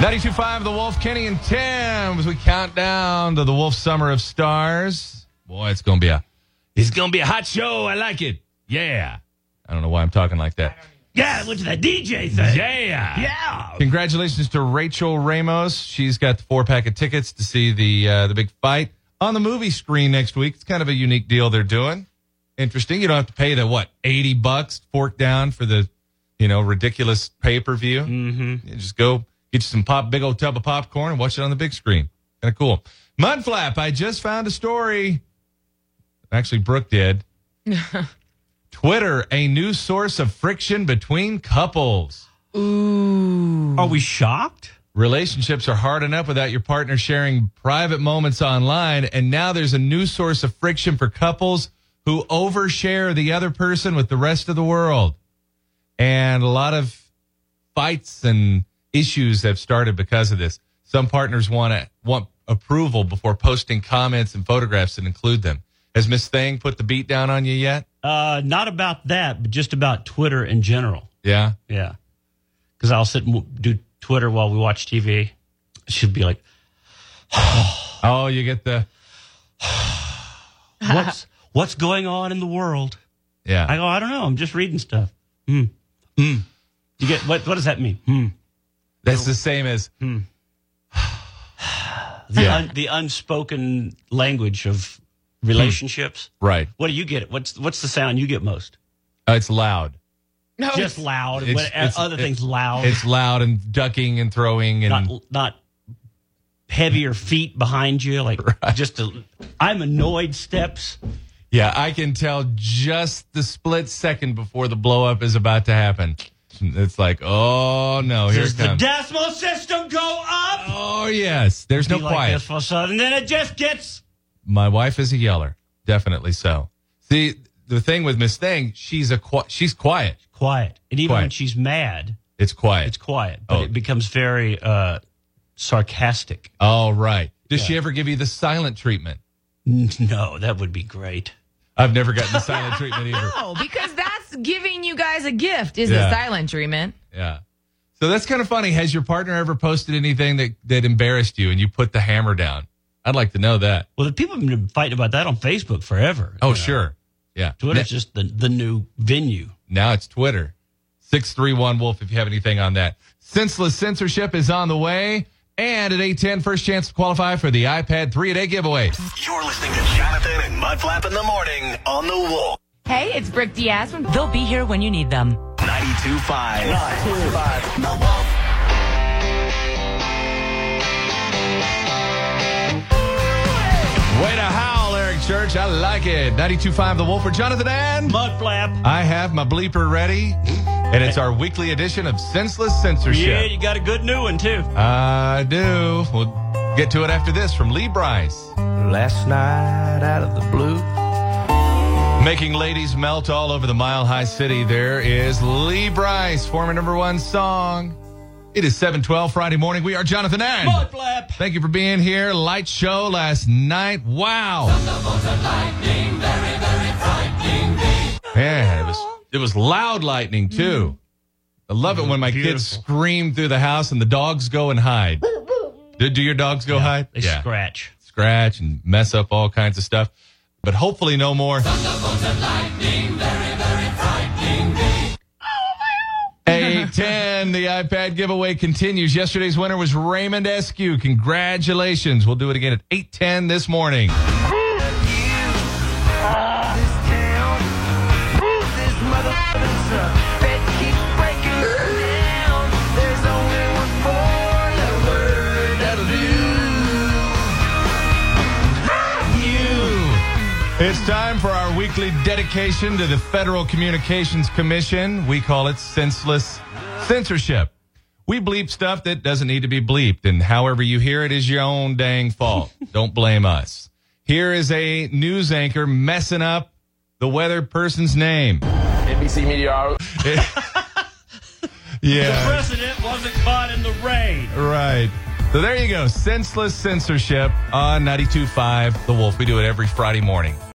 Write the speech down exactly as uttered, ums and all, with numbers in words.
ninety-two point five The Wolf, Kenny and Tim, as we count down to the Wolf Summer of Stars. Boy, it's going to be a it's going to be a hot show. I like it. Yeah. I don't know why I'm talking like that. Yeah, I went to that D J thing. Yeah. Yeah. Congratulations to Rachel Ramos. She's got the four-pack of tickets to see the uh, the big fight on the movie screen next week. It's kind of a unique deal they're doing. Interesting. You don't have to pay the, what, eighty bucks fork down for the, you know, ridiculous pay-per-view. Mm-hmm. You just go get you some pop, big old tub of popcorn and watch it on the big screen. Kind of cool. Mudflap, I just found a story. Actually, Brooke did. Twitter, a new source of friction between couples. Ooh. Are we shocked? Relationships are hard enough without your partner sharing private moments online, and now there's a new source of friction for couples who overshare the other person with the rest of the world. And a lot of fights and issues have started because of this. Some partners want to want approval before posting comments and photographs and include them. Has Miss Thing put the beat down on you yet? Uh, not about that, but just about Twitter in general. Yeah? Yeah. Because I'll sit and w- do Twitter while we watch T V. She'll be like, oh, you get the... what's what's going on in the world? Yeah. I go, I don't know. I'm just reading stuff. Hmm. Hmm. You get what? What does that mean? Hmm. That's the same as... Hmm. the, Yeah. un, the unspoken language of relationships. Right. What do you get? What's what's the sound you get most? Uh, it's loud. No, Just loud. It's- What, it's- other it- things loud. It's loud and ducking and throwing and... not not heavier feet behind you. Like Right. just a, I'm annoyed steps. Yeah, I can tell just the split second before the blow up is about to happen. It's like, oh no, here Does it the comes. decimal system go up? Oh yes, there's no Be like quiet. this for a sudden, and then it just gets. My wife is a yeller, definitely so. See, the thing with Miss Thing, she's a qui- she's quiet. Quiet. And even Quiet. when she's mad, It's quiet. it's quiet. But Oh. it becomes very uh, sarcastic. All right. Does Yeah. she ever give you the silent treatment? No, that would be great. I've never gotten the silent treatment either. no, because that's giving you guys a gift, is Yeah. the silent treatment. Yeah. So that's kind of funny. Has your partner ever posted anything that, that embarrassed you and you put the hammer down? I'd like to know that. Well, the people have been fighting about that on Facebook forever. Oh, you know. sure. Yeah. Twitter's just the, the new venue. Now it's Twitter. six three one Wolf if you have anything on that. Senseless Censorship is on the way. And at eight ten, first chance to qualify for the iPad three-a-day giveaway. You're listening to Jonathan and Mudflap in the morning on the Wolf. Hey, it's Brooke Diaz from They'll be here when you need them. ninety-two point five. ninety-two point five. The Wolf. Way to howl, Eric Church. I like it. ninety-two point five The Wolf for Jonathan and... Mudflap. I have my bleeper ready, and it's our weekly edition of Senseless Censorship. Yeah, you got a good new one, too. I do. We'll get to it after this from Lee Bryce. Last night out of the blue. Making ladies melt all over the Mile High City, there is Lee Bryce, former number one song. It is seven twelve Friday morning. We are Jonathan and... Mudflap. Thank you for being here. Light show last night. Wow. Man, it was it was loud lightning too. I love it when my kids Beautiful. scream through the house and the dogs go and hide. Do, do your dogs go hide? They scratch. Scratch and mess up all kinds of stuff. But hopefully no more. eight ten, the iPad giveaway continues. Yesterday's winner was Raymond Eskew. Congratulations. We'll do it again at eight ten this morning. It's time for our weekly dedication to the Federal Communications Commission. We call it Senseless Censorship. We bleep stuff that doesn't need to be bleeped, and however you hear it is your own dang fault. Don't blame us. Here is a news anchor messing up the weather person's name. N B C meteorologist. Yeah. The president wasn't caught in the rain. Right. So there you go. Senseless Censorship on ninety-two point five The Wolf. We do it every Friday morning.